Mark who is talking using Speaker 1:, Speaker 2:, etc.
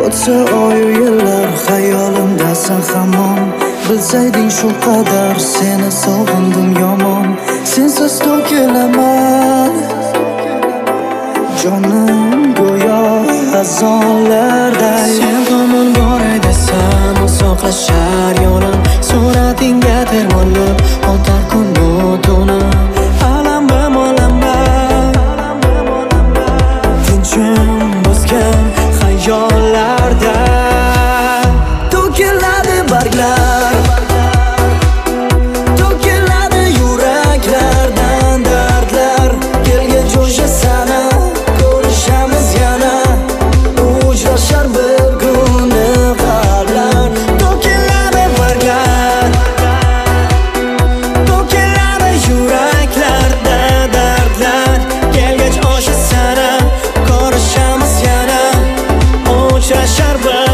Speaker 1: O'tsa oyu yillar xayolimdasan hamon. Bilsayding shu qadar seni sog'indim yomon. Sensiz to'kilaman jonim go'yo xazonlarday.
Speaker 2: Sen tomon boray desam uzoqlashar yo'lim. Suratingga termulib o'tar kunu tuni. Tinchim bosgan xayollarda
Speaker 1: To'kiladi barglar, to'kiladi yuraklardan dardlar. Kelgach o'sha sana ko'rishamiz yana, uchrashar bir kuni qalblar. To'kiladi barglar, to'kiladi yuraklarda dardlar. Kelgach o'sha sana ko'rishamiz yana, uchrashar bir